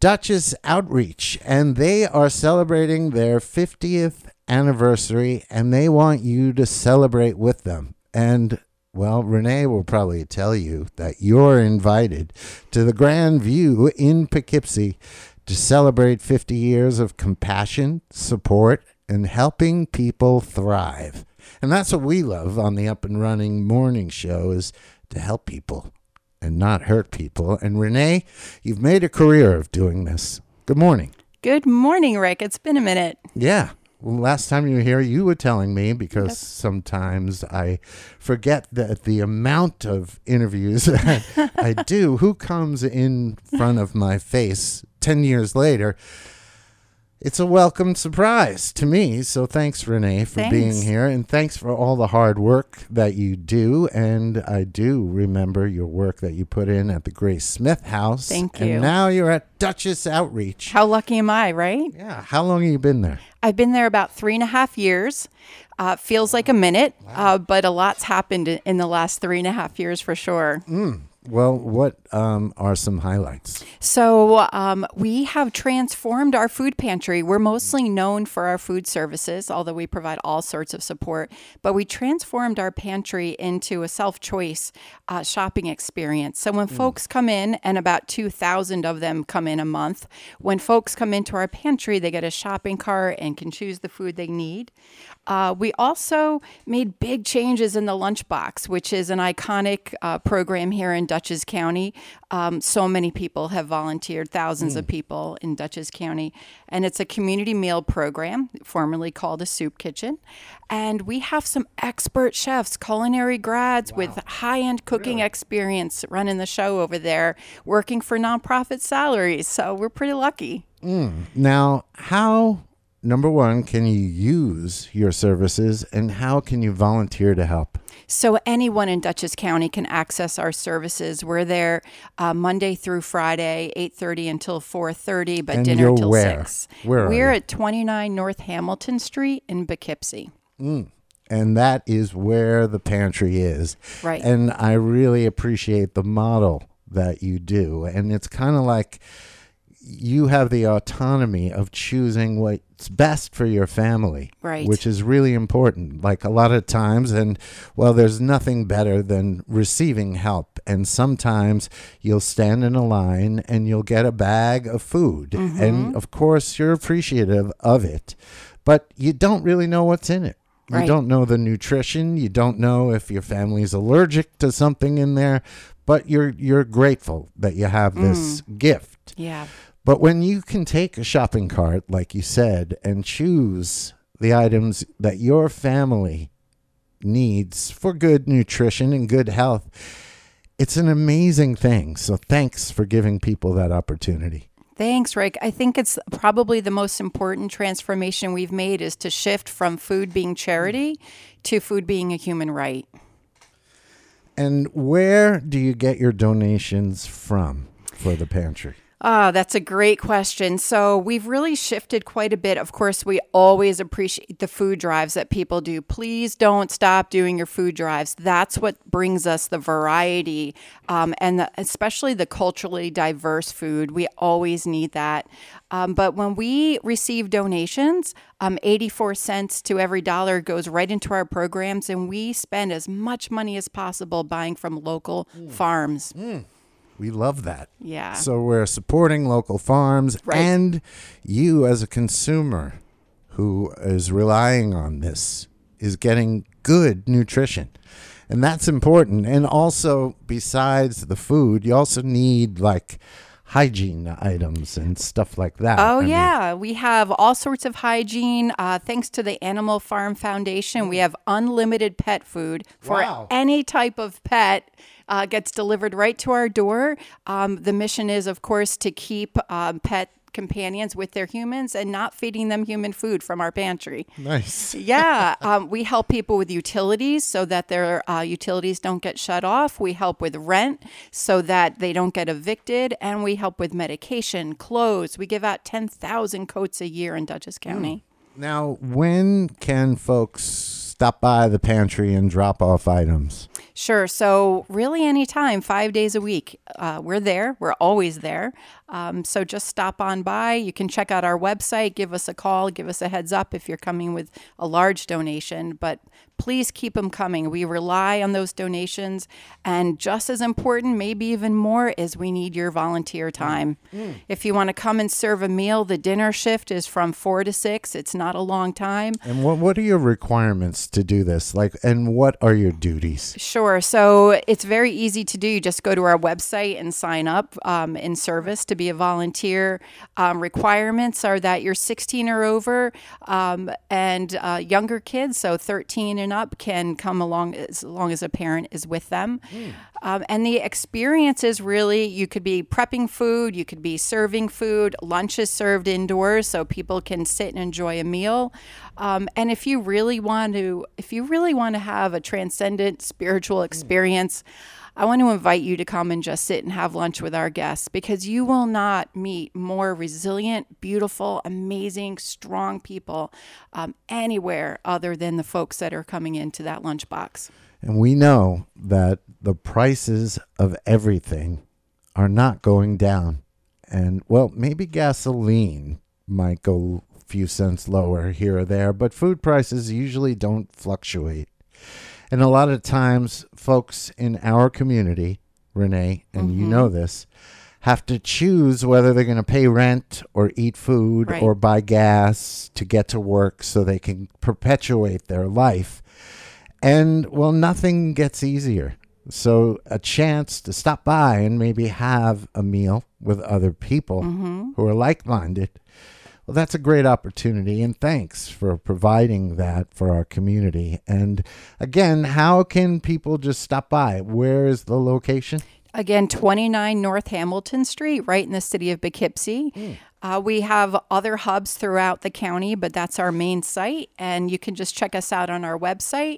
Dutchess Outreach, and they are celebrating their 50th anniversary, and they want you to celebrate with them. And, well, Renee will probably tell you that you're invited to the Grand View in Poughkeepsie to celebrate 50 years of compassion, support, and helping people thrive. And that's what we love on the Up and Running Morning Show, is to help people and not hurt people. And Renee, you've made a career of doing this. Good morning. Good morning, Rick. It's been a minute. Yeah. Well, last time you were here, you were telling me, because sometimes I forget the amount of interviews that I do, who comes in front of my face 10 years later. It's a welcome surprise to me. So thanks, Renee, for being here. And thanks for all the hard work that you do. And I do remember your work that you put in at the Grace Smith House. Thank you. And now you're at Dutchess Outreach. How lucky am I, right? Yeah. How long have you been there? I've been there about 3.5 years. Feels like a minute, but a lot's happened in the last 3.5 years for sure. Well, what are some highlights? So we have transformed our food pantry. We're mostly known for our food services, although we provide all sorts of support. But we transformed our pantry into a self-choice shopping experience. So when folks come in, and about 2,000 of them come in a month, when folks come into our pantry, they get a shopping cart and can choose the food they need. We also made big changes in the lunchbox, which is an iconic program here in Dutchess County. So many people have volunteered, thousands of people in Dutchess County. And it's a community meal program, formerly called a soup kitchen. And we have some expert chefs, culinary grads with high-end cooking experience running the show over there, working for nonprofit salaries. So we're pretty lucky. Now, how... Number one, can you use your services, and how can you volunteer to help? So anyone in Dutchess County can access our services. We're there Monday through Friday, 8:30 until 4:30, but And dinner you're till where? 6. Where are We're you? at 29 North Hamilton Street in Poughkeepsie. And that is where the pantry is. Right. And I really appreciate the model that you do. And it's kind of like you have the autonomy of choosing what's best for your family, Right. which is really important. Like a lot of times, and well, there's nothing better than receiving help. And sometimes you'll stand in a line and you'll get a bag of food. And of course, you're appreciative of it, but you don't really know what's in it. You Right. don't know the nutrition. You don't know if your family's allergic to something in there, but you're grateful that you have this gift. Yeah. But when you can take a shopping cart, like you said, and choose the items that your family needs for good nutrition and good health, it's an amazing thing. So thanks for giving people that opportunity. Thanks, Rick. I think it's probably the most important transformation we've made is to shift from food being charity to food being a human right. And where do you get your donations from for the pantry? That's a great question. So we've really shifted quite a bit. Of course, we always appreciate the food drives that people do. Please don't stop doing your food drives. That's what brings us the variety and especially the culturally diverse food. We always need that. But when we receive donations, 84 cents to every dollar goes right into our programs, and we spend as much money as possible buying from local farms. We love that. Yeah. So we're supporting local farms, Right. and you as a consumer who is relying on this is getting good nutrition. And that's important. And also, besides the food, you also need like hygiene items and stuff like that. Oh, I mean, yeah. We have all sorts of hygiene. Thanks to the Animal Farm Foundation, we have unlimited pet food for Wow. any type of pet. Gets delivered right to our door. The mission is, of course, to keep pet companions with their humans and not feeding them human food from our pantry. nice. Yeah, we help people with utilities so that their utilities don't get shut off. We help with rent so that they don't get evicted. And we help with medication, clothes. We give out 10,000 coats a year in Dutchess County. Now, when can folks stop by the pantry and drop off items? Sure. So really anytime, 5 days a week, we're there. We're always there. So just stop on by. You can check out our website, give us a call, give us a heads up if you're coming with a large donation. But please keep them coming. We rely on those donations. And just as important, maybe even more, is we need your volunteer time. If you want to come and serve a meal, the dinner shift is from 4 to 6. It's not a long time. And what are your requirements to do this? And what are your duties? Sure. So it's very easy to do. You just go to our website and sign up in service to be a volunteer. Requirements are that you're 16 or over, and younger kids, so 13 and up, can come along as long as a parent is with them. And the experience is really, you could be prepping food, you could be serving food. Lunch is served indoors so people can sit and enjoy a meal. And if you really want to have a transcendent spiritual experience, I want to invite you to come and just sit and have lunch with our guests, because you will not meet more resilient, beautiful, amazing, strong people anywhere other than the folks that are coming into that lunchbox. And we know that the prices of everything are not going down. And, well, maybe gasoline might go a few cents lower here or there, but food prices usually don't fluctuate. And a lot of times, folks in our community, Renee, and you know this, have to choose whether they're going to pay rent or eat food or buy gas to get to work so they can perpetuate their life. And, well, nothing gets easier. So a chance to stop by and maybe have a meal with other people who are like-minded, well, that's a great opportunity, and thanks for providing that for our community. And again, how can people just stop by? Where is the location? Again, 29 North Hamilton Street, right in the city of Poughkeepsie. We have other hubs throughout the county, but that's our main site. And you can just check us out on our website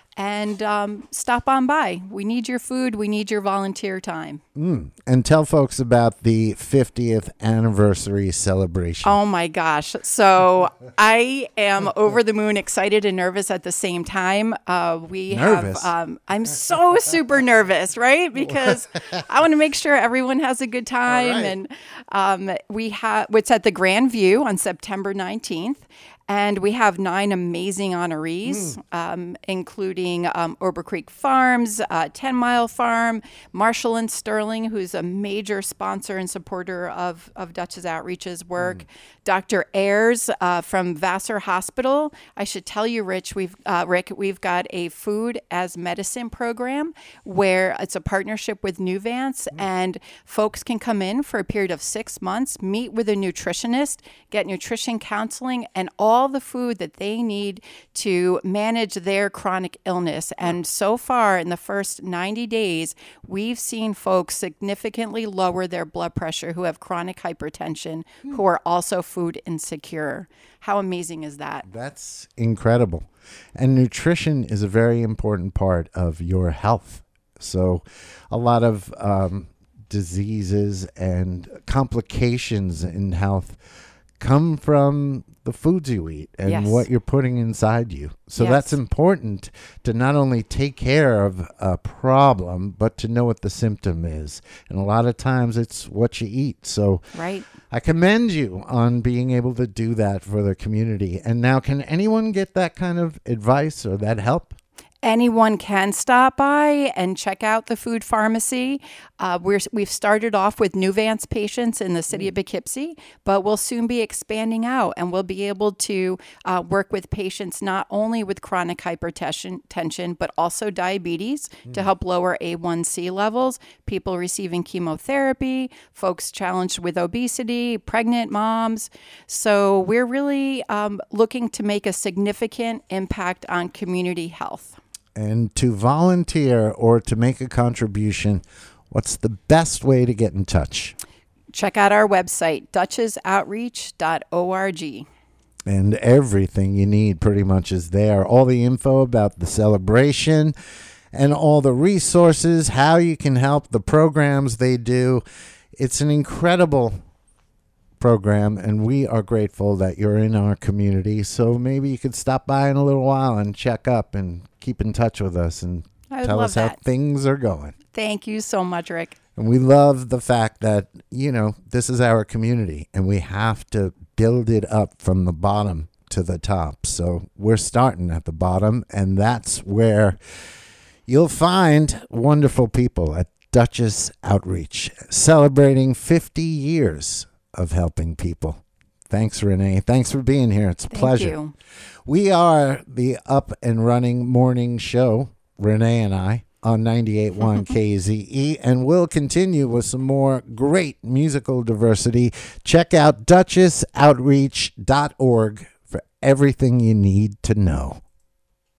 and stop on by. We need your food. We need your volunteer time. And tell folks about the 50th anniversary celebration. Oh, my gosh. So I am over the moon, excited and nervous at the same time. Nervous? I'm so super nervous, right? Because I want to make sure everyone has a good time. And it's at the Grand View on September 19th. And we have 9 amazing honorees, including Ober Creek Farms, 10 Mile Farm, Marshall and Sterling, who's a major sponsor and supporter of Dutch's Outreach's work, Dr. Ayers from Vassar Hospital. I should tell you, Rick, we've got a food as medicine program where it's a partnership with Nuvance, and folks can come in for a period of 6 months, meet with a nutritionist, get nutrition counseling, and all the food that they need to manage their chronic illness. And so far, in the first 90 days, we've seen folks significantly lower their blood pressure who have chronic hypertension, who are also food insecure. How amazing is that? That's incredible. And nutrition is a very important part of your health. So a lot of diseases and complications in health come from the foods you eat and what you're putting inside you. So that's important to not only take care of a problem, but to know what the symptom is. And a lot of times it's what you eat. So I commend you on being able to do that for the community. And now, can anyone get that kind of advice or that help? Anyone can stop by and check out the food pharmacy. We've started off with Nuvance patients in the city of Poughkeepsie, but we'll soon be expanding out, and we'll be able to work with patients not only with chronic hypertension, but also diabetes to help lower A1C levels, people receiving chemotherapy, folks challenged with obesity, pregnant moms. So we're really looking to make a significant impact on community health. And to volunteer or to make a contribution, what's the best way to get in touch? Check out our website, dutchesoutreach.org. And everything you need pretty much is there. All the info about the celebration and all the resources, how you can help, the programs they do. It's an incredible program, and we are grateful that you're in our community. So maybe you could stop by in a little while and check up and keep in touch with us and tell us how things are going. Thank you so much, Rick. And we love the fact that, this is our community and we have to build it up from the bottom to the top. So we're starting at the bottom, and that's where you'll find wonderful people at Duchess Outreach, celebrating 50 years of helping people. Thanks, Renee. Thanks for being here. It's a pleasure. You. We are the up and running morning show, Renee and I, on 98.1 KZE, and we'll continue with some more great musical diversity. Check out DuchessOutreach.org for everything you need to know.